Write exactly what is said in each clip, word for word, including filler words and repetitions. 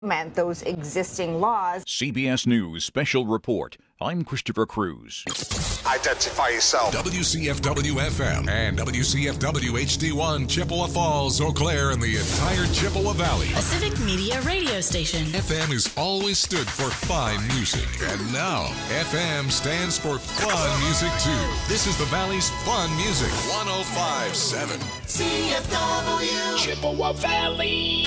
implement those existing laws. C B S News Special Report. I'm Christopher Cruz. Identify yourself. W C F W F M and W C F W H D one, Chippewa Falls, Eau Claire, and the entire Chippewa Valley. A civic media radio station. F M has always stood for fine music, and now F M stands for fun music too. This is the Valley's fun music. one oh five point seven C F W Chippewa Valley.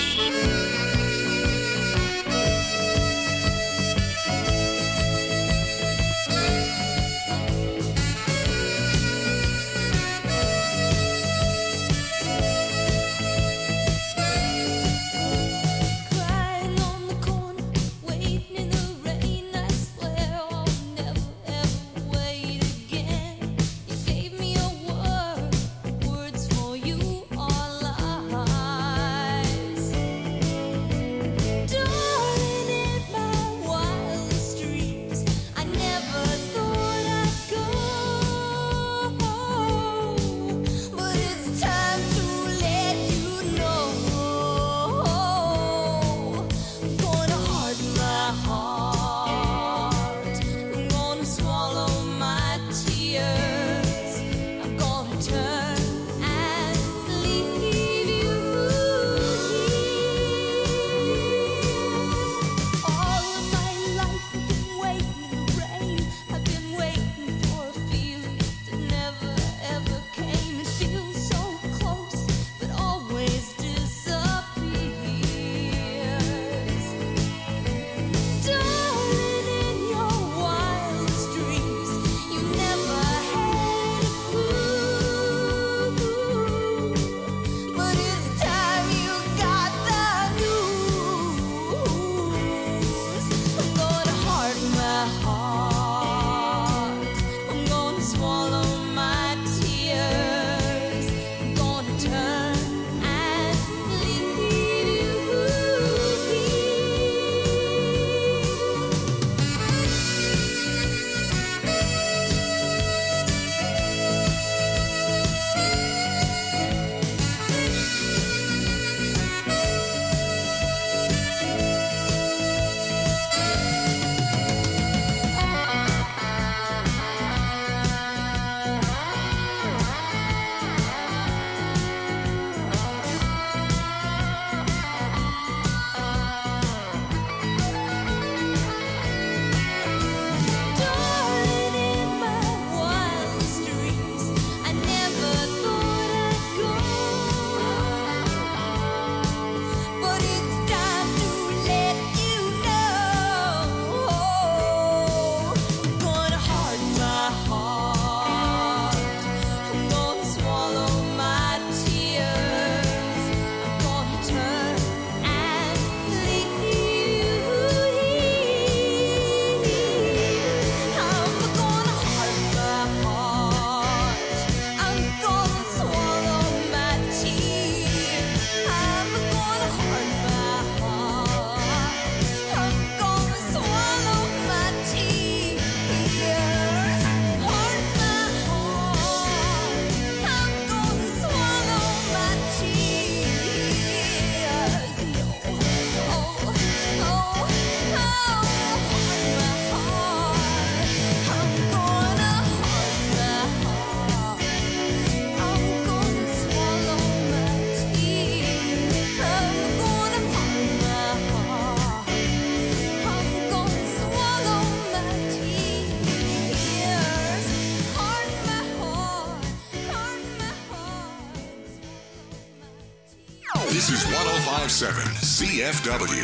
This is one oh five point seven C F W.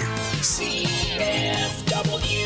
C F W.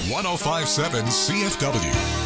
one oh five point seven C F W.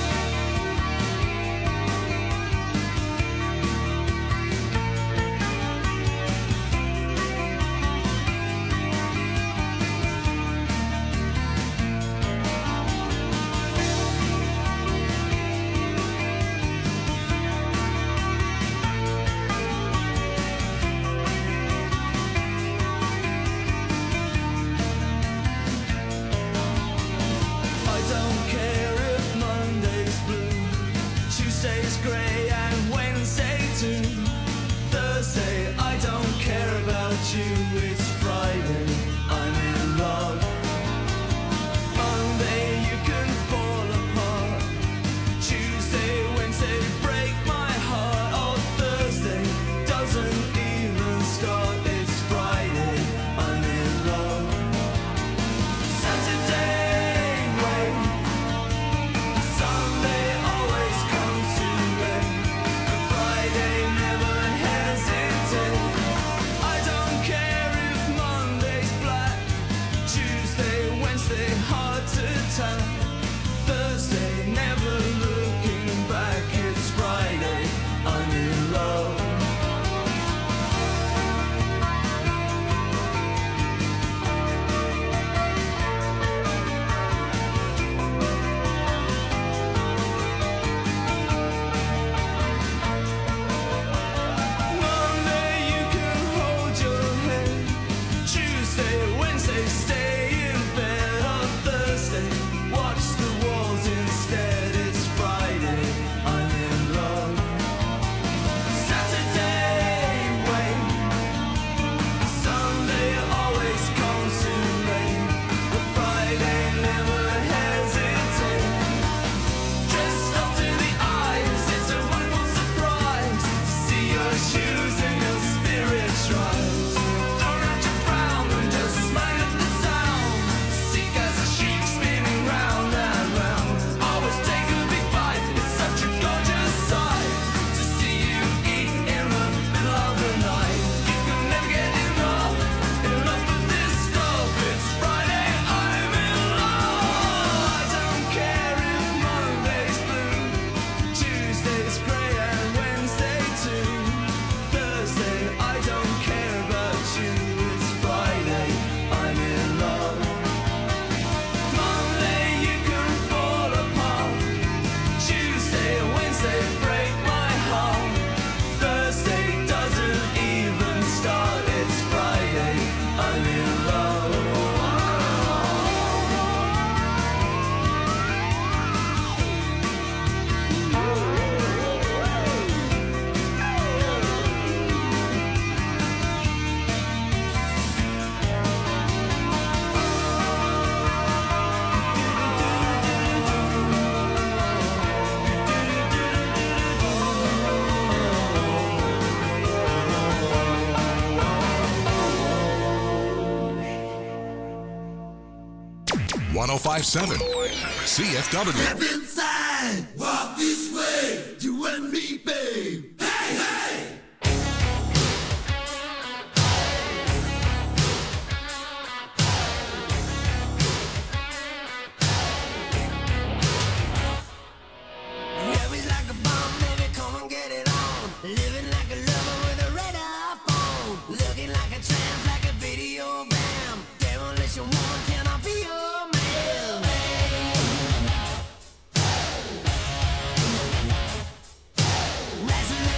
one oh five point seven C F W. Step inside, walk this way, you and me, babe. Hey, hey! Living like a lover with a radar phone. Looking like a tramp, like a video bam. Demolition woman, can I be your man? Rising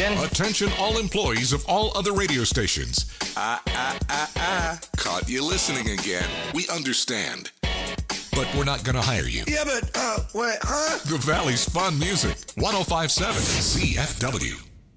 Attention. Attention all employees of all other radio stations. Ah, ah, ah, ah. Caught you listening again. We understand. But we're not going to hire you. Yeah, but, uh, what, huh? The Valley's Fun Music. one oh five point seven C F W.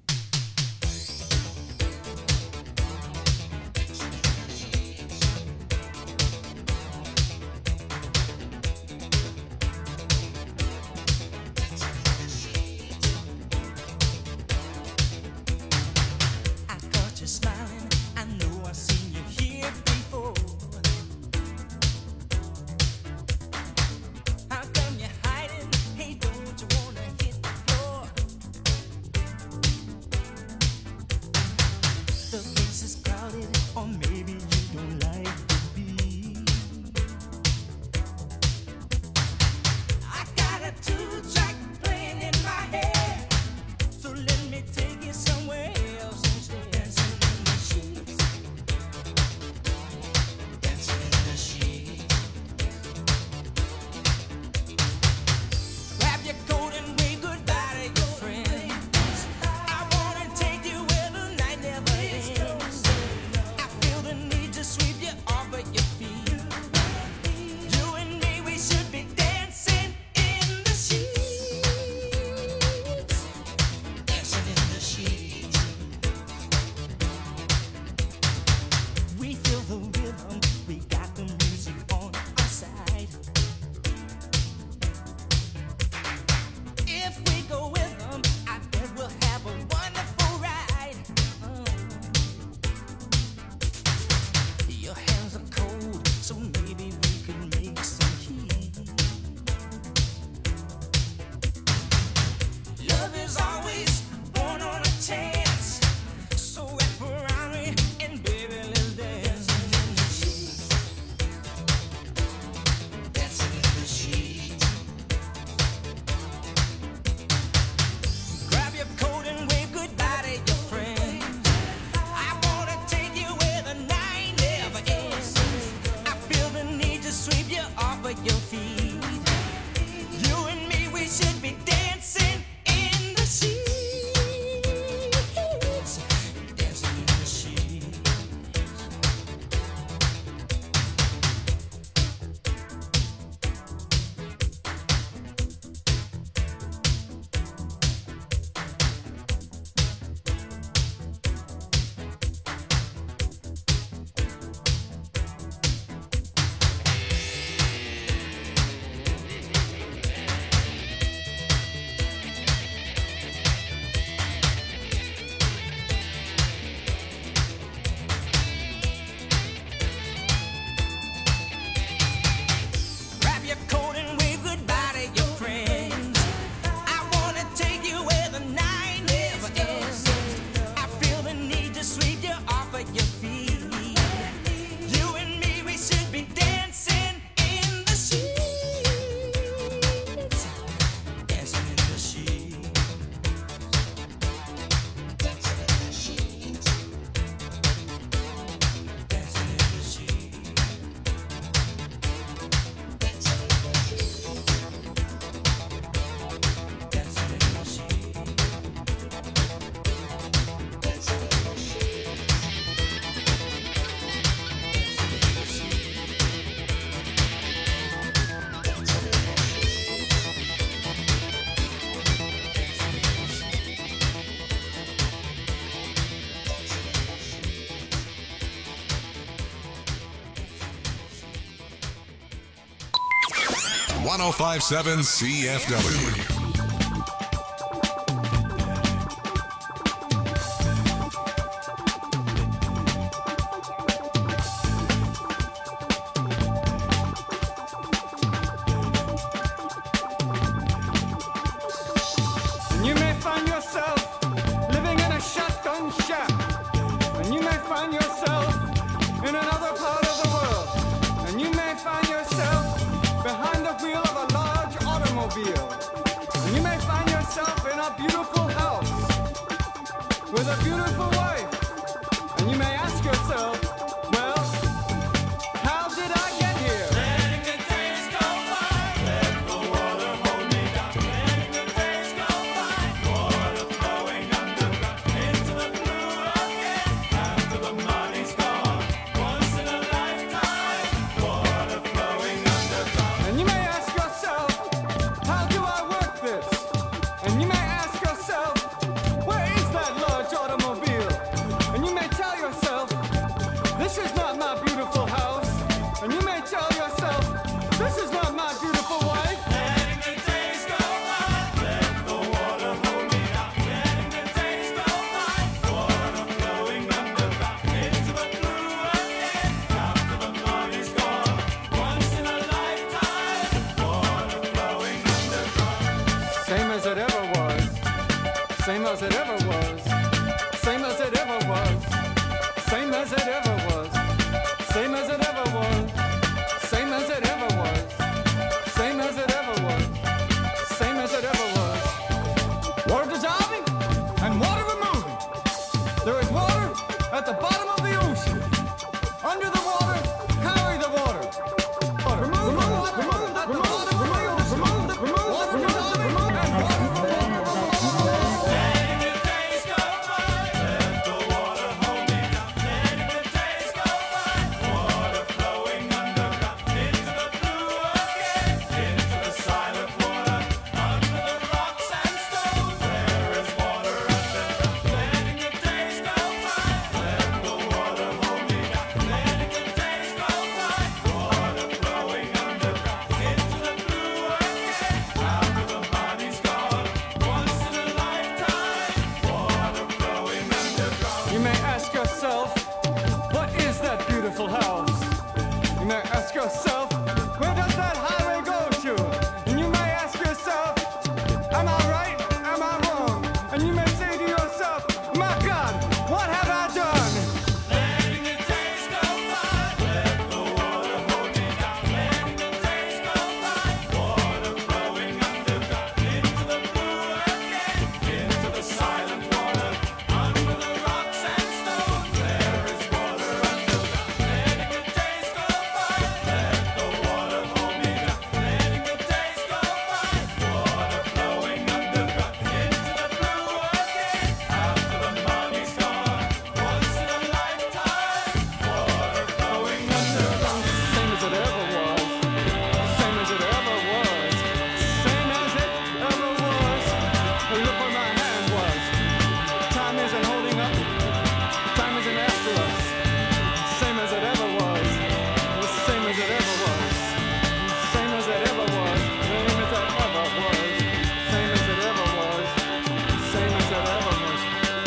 one oh five point seven C F W. You may find yourself living in a shotgun shack, and you may find yourself in another part of the world, and you may find yourself behind the wheel of a large automobile, and you may find yourself in a beautiful house with a beautiful wife, and you may ask yourself, well, how did I get here? Letting the days go by, let the water hold me down. Letting the days go by, water flowing underground. at the bottom of the ocean. Under the water, carry the water. Remove the water at the bottom of the ocean. Water from the and water from the letting the days go by. Let the water hold me down. Letting the days go by. Water flowing underground into the blue again. Into the silent water. Under the rocks and stones. There is water underground. Letting the days go by. Let the water hold me down. Letting the days go by. Water flowing underground into the blue again. After the body's gone, once in a lifetime. Water flowing underground. You may ask yourself, what is that beautiful house? You may ask yourself, where does that highway go to? And you may ask yourself, am I right? Am I wrong? And you may say to yourself, my God, what have I done? Letting the days go by. Let the water hold me down. Letting the days go by. Water flowing underground into the blue again. Into the silent water. Under the rocks and stones. There is water underground. Letting the days go by. Let the water hold me down. Letting the days go by. Water flowing underground into the blue again. After the money's gone, once in a lifetime. Water flowing underground. Same as it ever was. Same as it ever was. Same as it ever was. And look where my hand was. Time isn't holding up. Time isn't after us. Same as it ever was. Same as it ever was. Same as it ever was. Same as it ever was. Same as it ever was. Same as it ever was.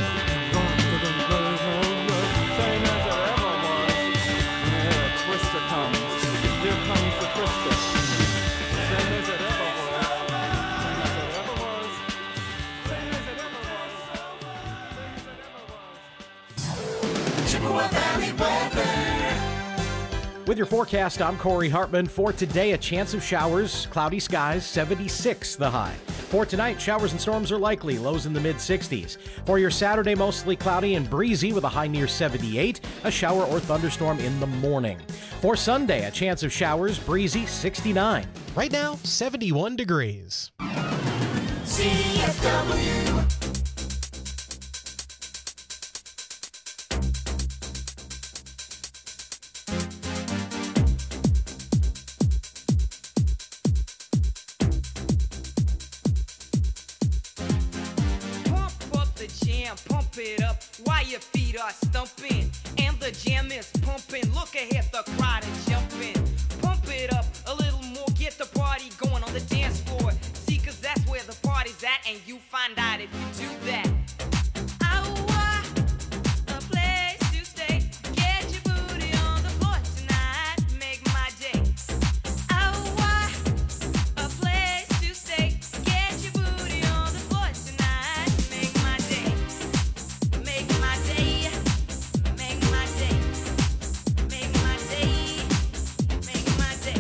Same as it ever was. Yeah, Twister comes. Here comes the Twister. Same as it ever was. Same as it ever was. Same as it ever was. Same as it ever was. Chippewa Valley weather. With your forecast, I'm Corey Hartman. For today, a chance of showers, cloudy skies, seventy-six the high. For tonight, showers and storms are likely, lows in the mid sixties. For your Saturday, mostly cloudy and breezy with a high near seventy-eight, a shower or thunderstorm in the morning. For Sunday, a chance of showers, breezy, sixty-nine. Right now, seventy-one degrees. C F W. Pump up the jam, pump it up while your feet are stumping. And the jam is pumping. Look ahead, the crowd is jumping. Pump it up a little more, get the party going on the dance floor. See, cause that's where the party's at, and you find out if you do that. Ow, a place to stay. Get your booty on the floor tonight. Make my day. Ow, a place to stay. Get your booty on the floor tonight. Make my day. Make my day. Make my day. Make my day. Make my day.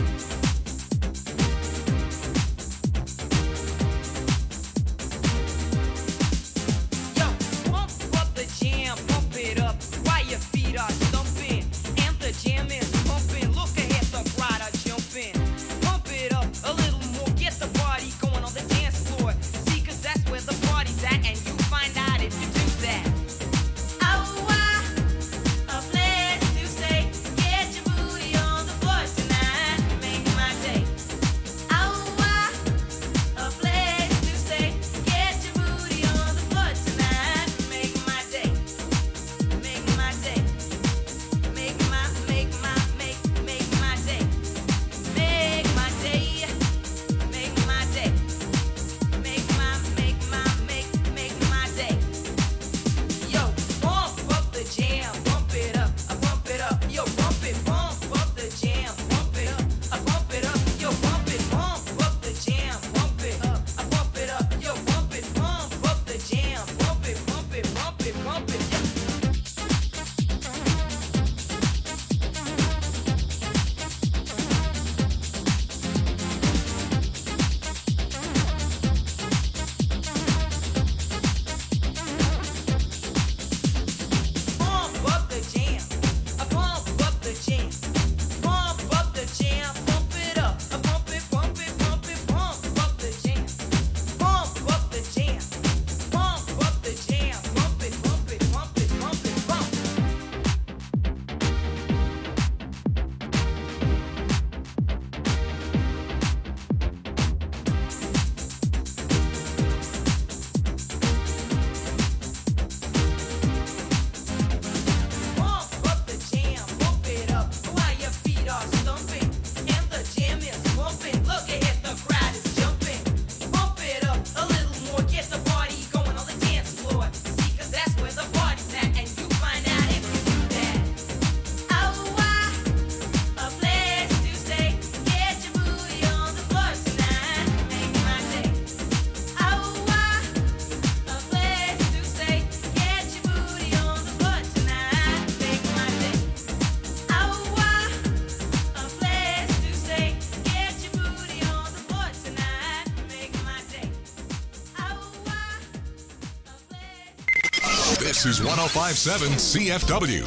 This is one oh five point seven C F W.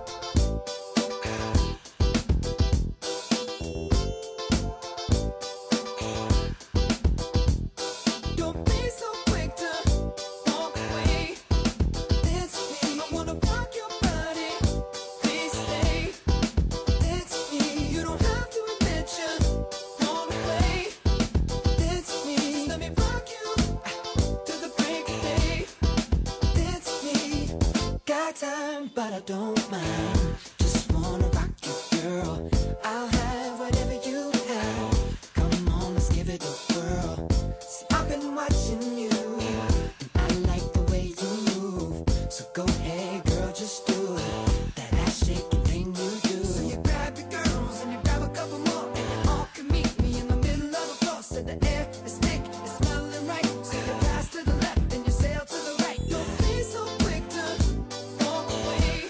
But I don't mind. Just wanna rock you, girl. I'll have whatever you have. Come on, let's give it a whirl. See, I've been watching you, and I like the way you move. So go ahead, girl, just do it. That ass shaking thing you do. So you grab your girls and you grab a couple more, and you all can meet me in the middle of the floor. So the air is thick, it's smelling right. So you pass to the left and you sail to the right. Don't be so quick to walk away.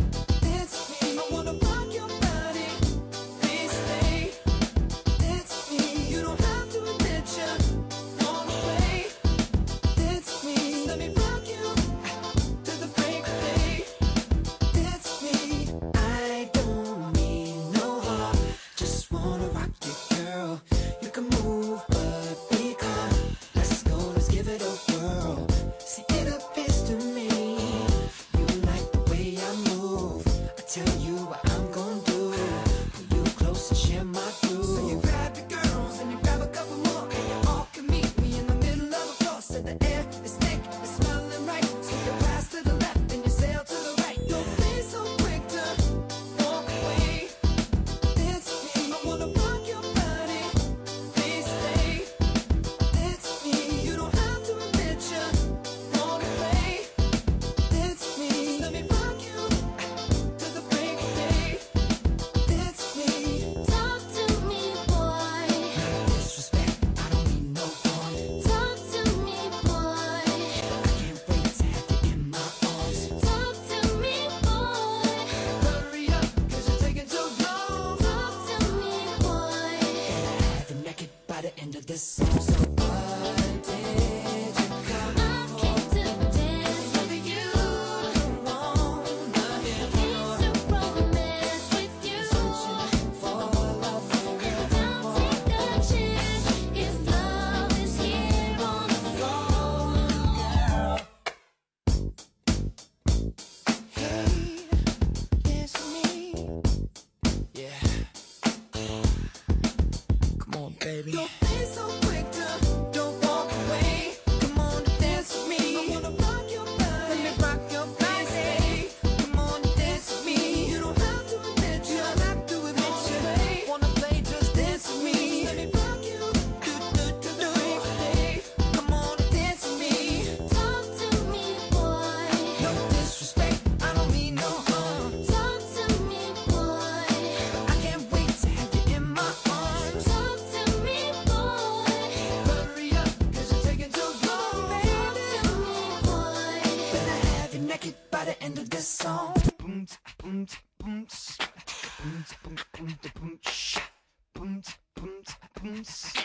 Baby. Don't be so quick to don't walk away. Come on, dance with me. I wanna rock your body. Let me rock your body. Come on, dance with me. You don't have to admit you. don't have to admit you. Wanna play? Just dance with me. Let me rock you. Do do do do it. Come on, dance with me. Talk to me, boy. No disrespect. I don't mean no harm. Talk to me, boy. I can't wait to have you in my arms. Talk to me, boy. Hurry up, cause you're taking too long, baby. Talk to me, boy. Better have you naked by the end of this song. Boom, boom, boom, boom, boom, boom, boom, boom, shh. Boom, boom, boom, boom,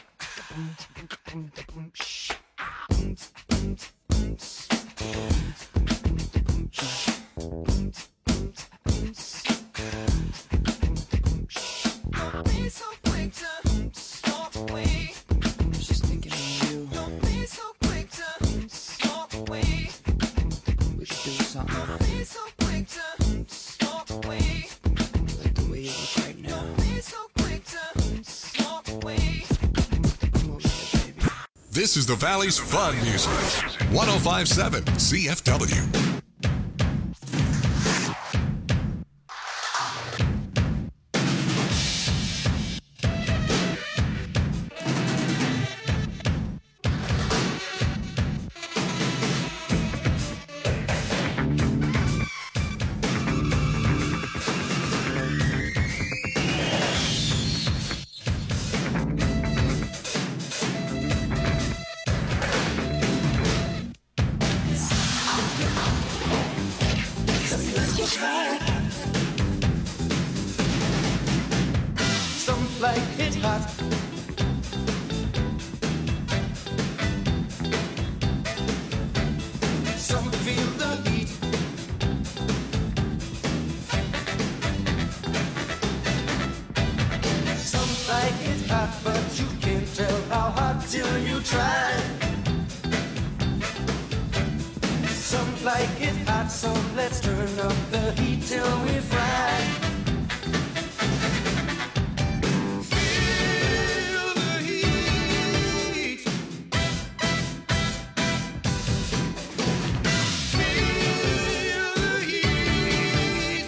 boom, boom, boom, shh. Boom, boom, boom, boom, boom, shh. Boom, boom, boom, boom, shh. Don't be so quick to walk away. I'm just thinking of you. Don't be so quick to walk away. We could do something. Don't be so quick to walk away. Like the way you look right now. Don't be so quick to walk away. Come over here, baby. This is the Valley's Fun Music. one oh five point seven C F W. Some like it hot. Some feel the heat. but you can't tell how hot till you try. Some like it hot, so let's turn up the heat till we fry. Feel the heat. Feel the heat.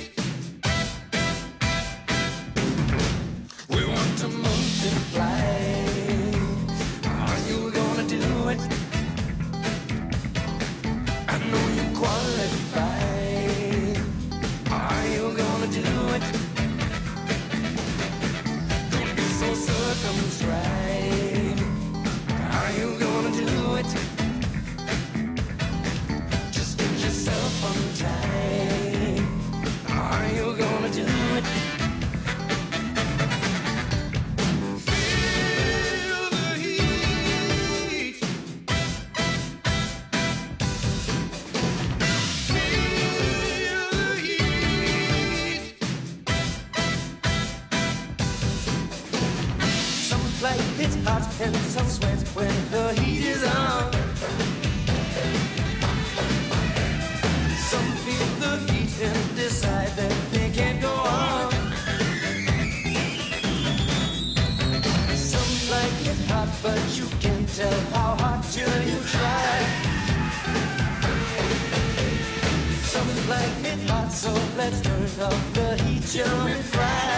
We want to multiply. Are you gonna do it? I know you qualify. Are you gonna do it? Don't be so circumscribed. Are you gonna do it? Just get yourself untied. Are you gonna do it? Feel the heat. Feel the heat. Some like it hot and some sweat when the heat is on. Some feel the heat and decide that they can't go on. Some like it hot, but you can't tell how hot till you try. Some like it hot, so let's turn up the heat till we fry.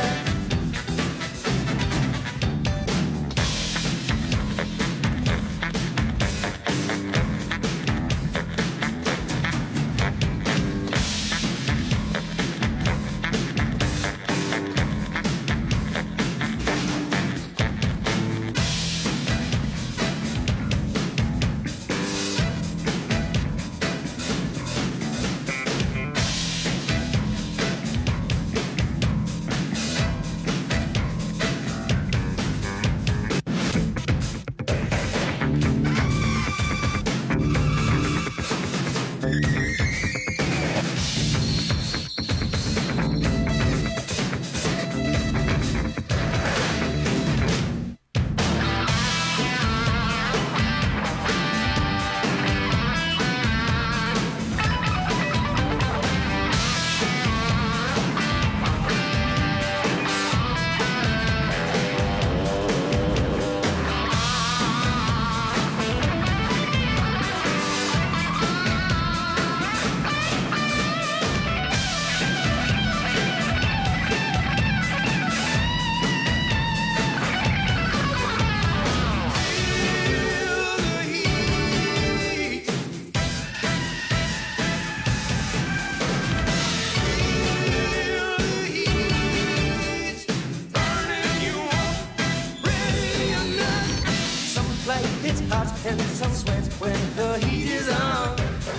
And some sweat when the heat is on.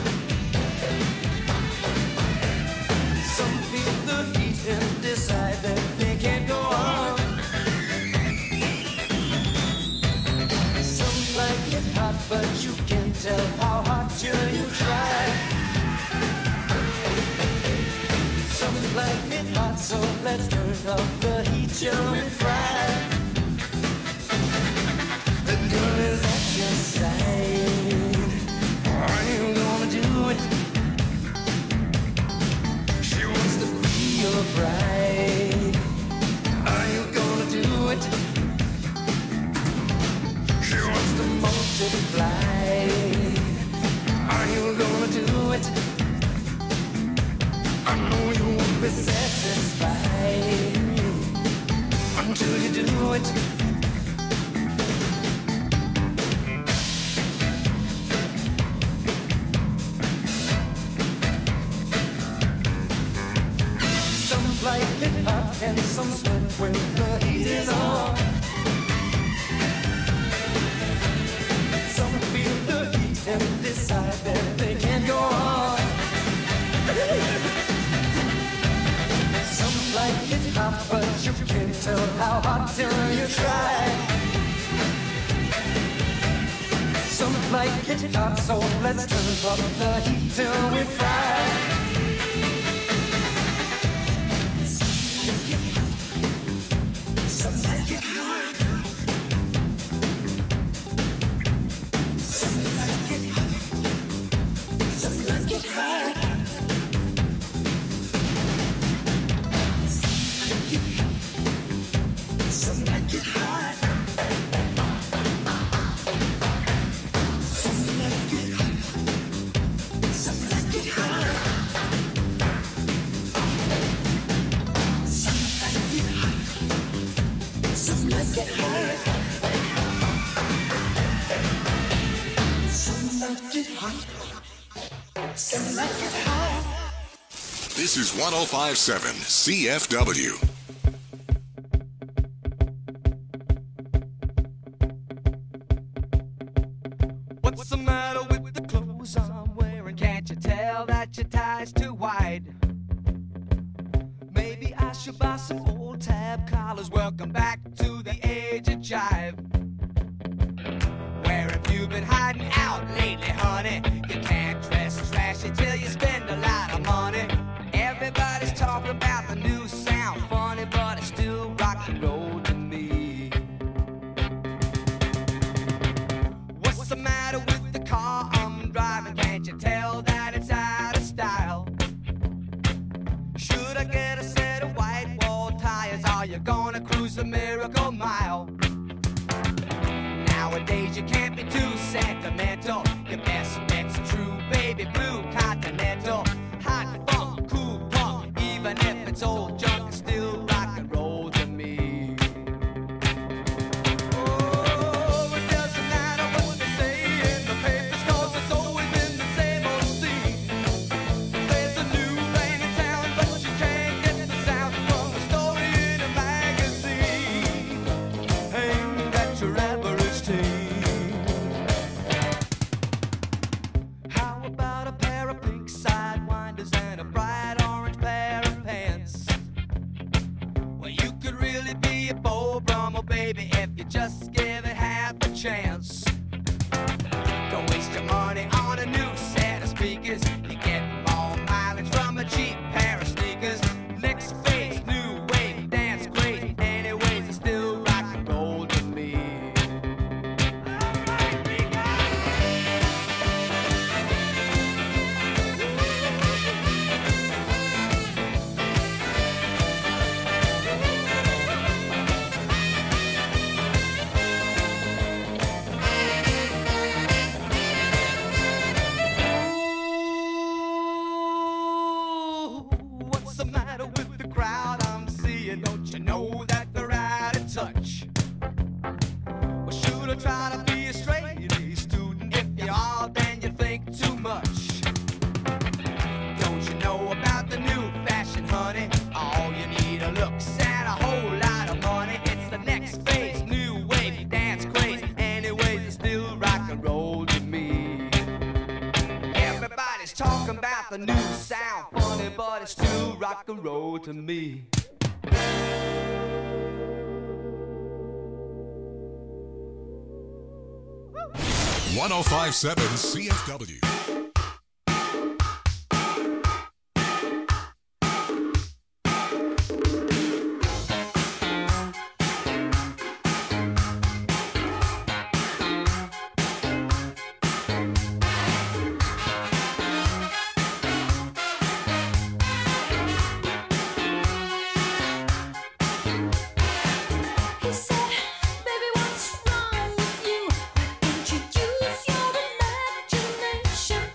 Some feel the heat and decide that they can't go on. Some like it hot, but you can't tell how hot till you try. Some like it hot, so let's turn up the heat till we fry. The girl is at your side. Are you gonna do it? She wants to be your bride. Are you gonna do it? She wants to multiply. Are you gonna do it? I know you won't be satisfied until you do it. Like it hot and some sweat when the heat is on. Some feel the heat and decide that they can't go on. Some like it hot, but you can't tell how hot till you try. Some like it hot, so let's turn up the heat till we fry. Some like it hot. This is one oh five point seven C F W. What's the matter with the clothes I'm wearing? Can't you tell that your tie's too wide? Maybe I should buy some old tab collars. Welcome back to the age of jive. Where have you been hiding out lately, honey? You can't dress trashy till you spend a lot of money. Everybody's talking about the new sound, funny, but it's still rock and roll to me. What's the matter with the car I'm driving? Can't you tell that it's out of style? Should I get a set of white wall tires? Are you gonna cruise the Miracle Mile? Nowadays you can't be too sentimental. Your best bet's a true baby blue Continental. Hot funk, cool punk, even if it's old junk, it's still rock and roll to me. Oh, it doesn't matter what they say in the papers, 'cause it's always been the same old scene. There's a new rain in town, but you can't get the sound from a story in a magazine aimed at your average teen. How about a pair of pink sidewinders and a bright orange pair of pants? Well, you could really be a Beau Brummel, baby, if you just give it half a chance. Don't waste your money on a new set of speakers. You get more mileage from a cheap pair of sneakers. Next phase, new wave, dance crazy. Anyways, it's still rock and roll to me. What's the matter with the crowd I'm seeing? Don't you know that they're out of touch? Well, should I try to be a straight A student? If you are, then you think too much. Don't you know about the new fashion, honey? All you need are looks and a whole lot of money. It's the next phase, new wave, dance craze. Anyways, it's still rock and roll to me. Everybody's talking about the new sound, funny, but it's still rock and roll to me. one oh five point seven C F W. He said, baby, what's wrong with you? Why don't you use your imagination?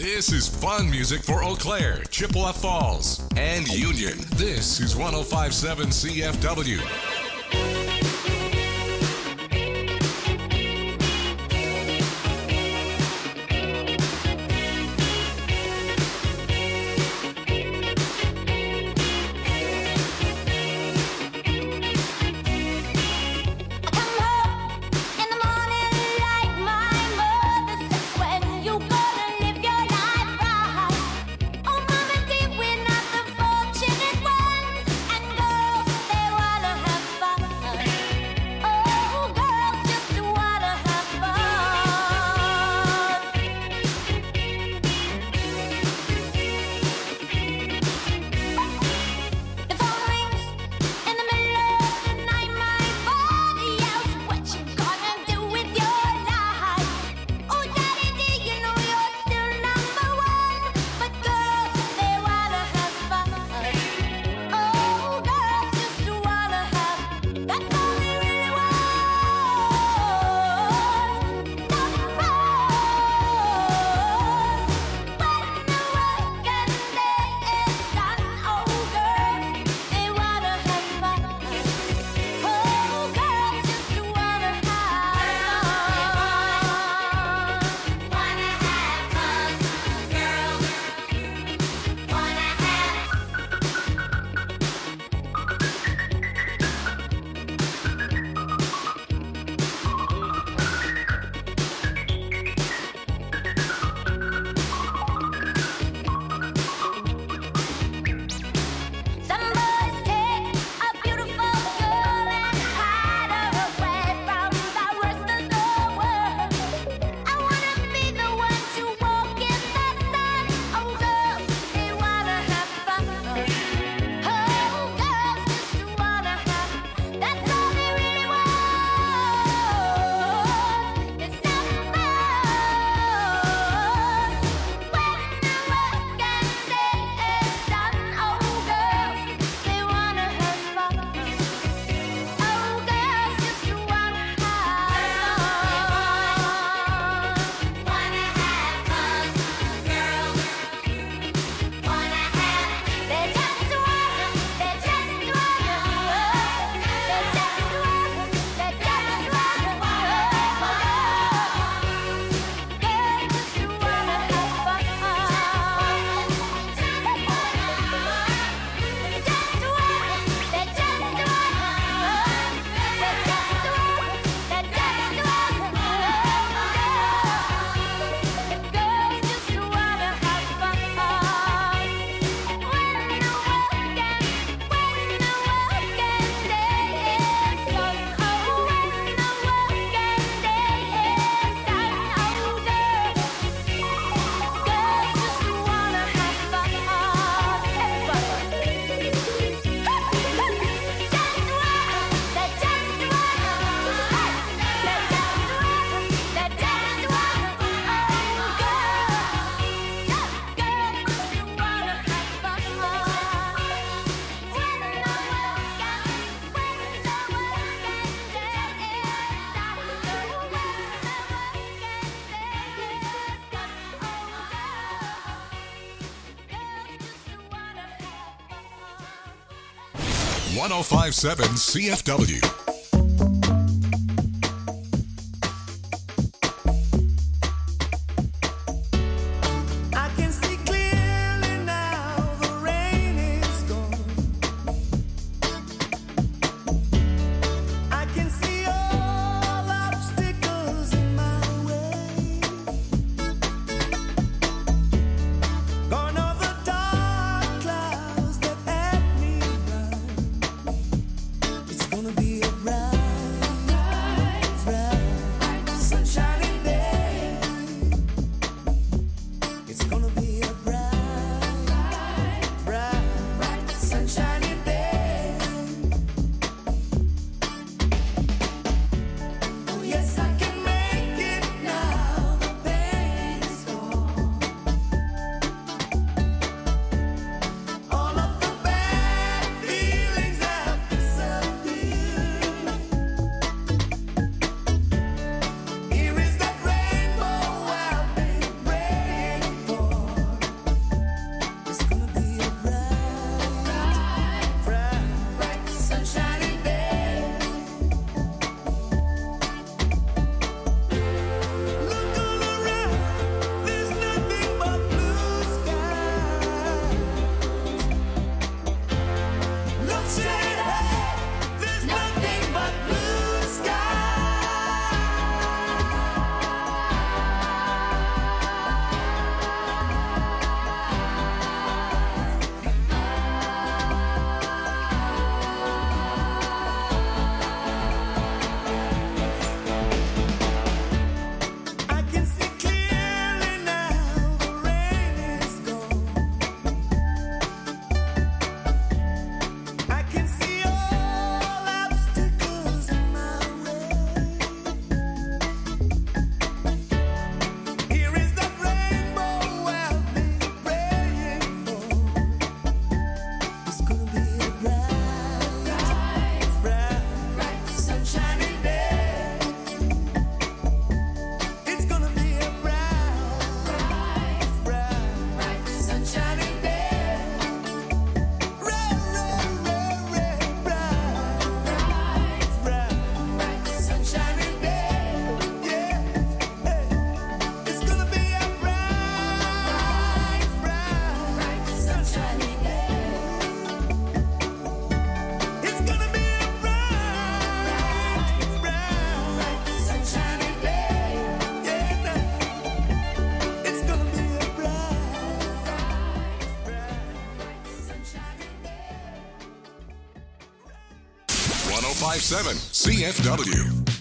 This is fun music for Eau Claire, Chippewa Falls, and Union. This is one oh five point seven C F W. one oh five point seven C F W. Gonna be a five seven C F W.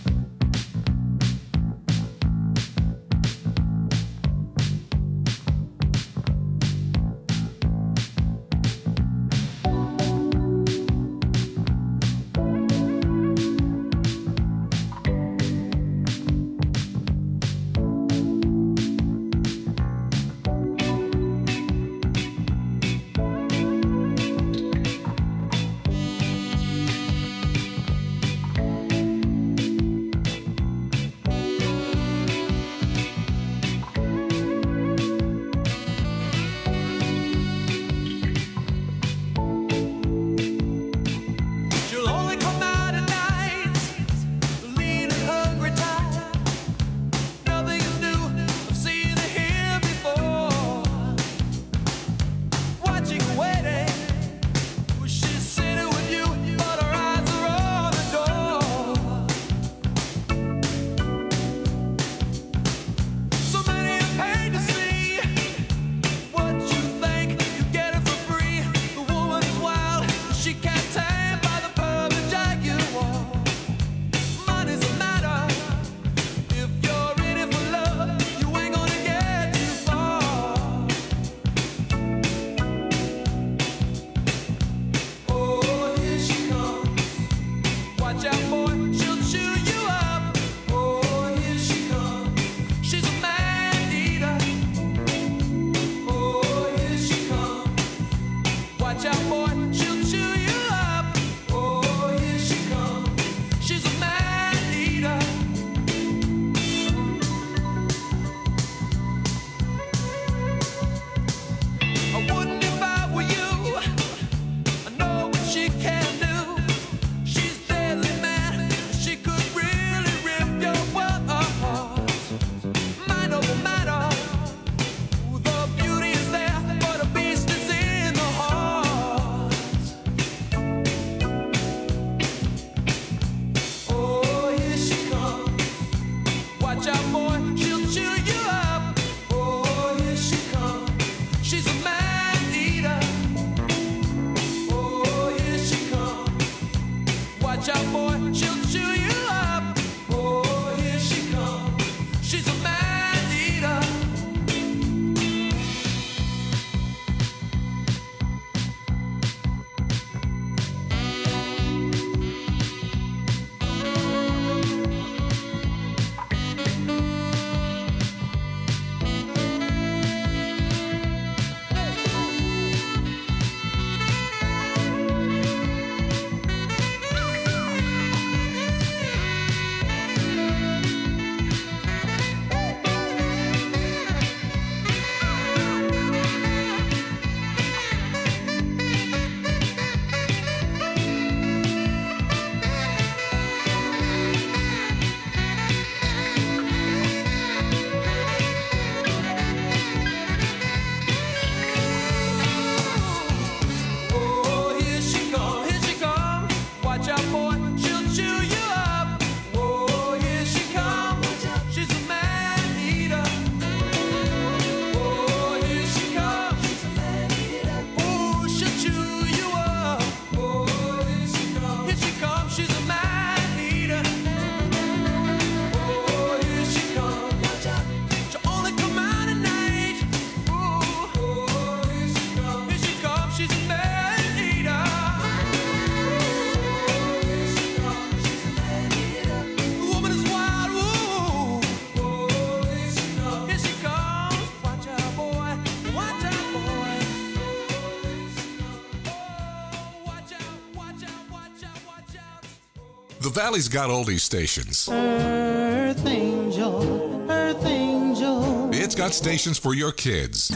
The Valley's got oldies stations. Earth Angel, Earth Angel. It's got stations for your kids.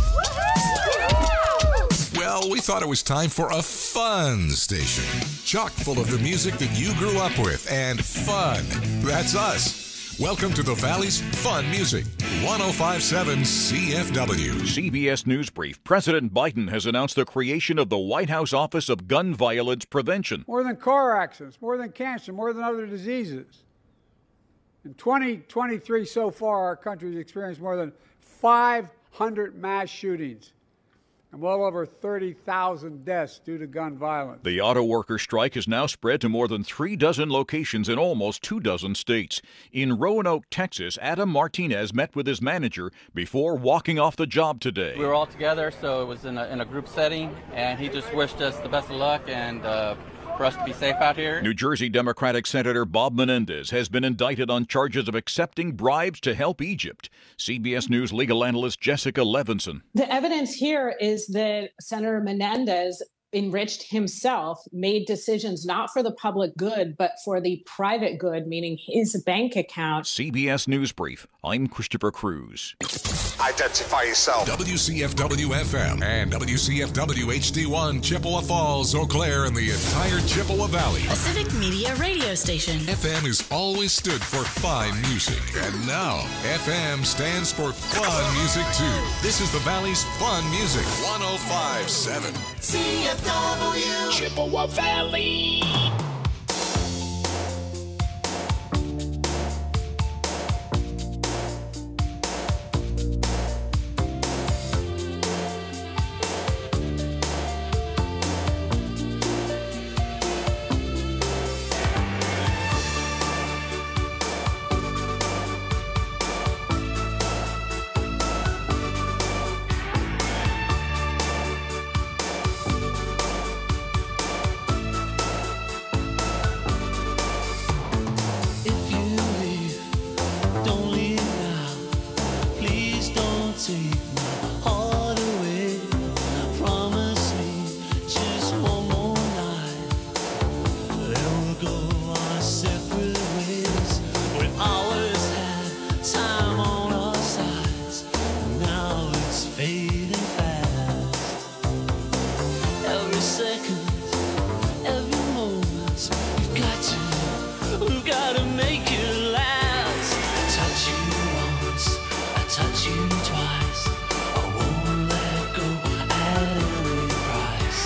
Well, we thought it was time for a fun station. Chock full of the music that you grew up with and fun. That's us. Welcome to the Valley's Fun Music, one oh five point seven C F W. C B S News Brief. President Biden has announced the creation of the White House Office of Gun Violence Prevention. More than car accidents, more than cancer, more than other diseases. In twenty twenty-three so far, our country has experienced more than five hundred mass shootings. and well over thirty thousand deaths due to gun violence. The auto worker strike has now spread to more than three dozen locations in almost two dozen states. In Roanoke, Texas, Adam Martinez met with his manager before walking off the job today. We were all together, so it was in a, in a group setting, and he just wished us the best of luck and uh, for us to be safe out here. New Jersey Democratic Senator Bob Menendez has been indicted on charges of accepting bribes to help Egypt. C B S News legal analyst Jessica Levinson. The evidence here is that Senator Menendez enriched himself, made decisions not for the public good, but for the private good, meaning his bank account. C B S News Brief. I'm Christopher Cruz. Identify yourself. W C F W F M and W C F W H D one, Chippewa Falls, Eau Claire, and the entire Chippewa Valley. A Civic Media radio station. F M has always stood for fine music. And now, F M stands for fun music, too. This is the Valley's fun music. one oh five point seven. C F W. Chippewa Valley.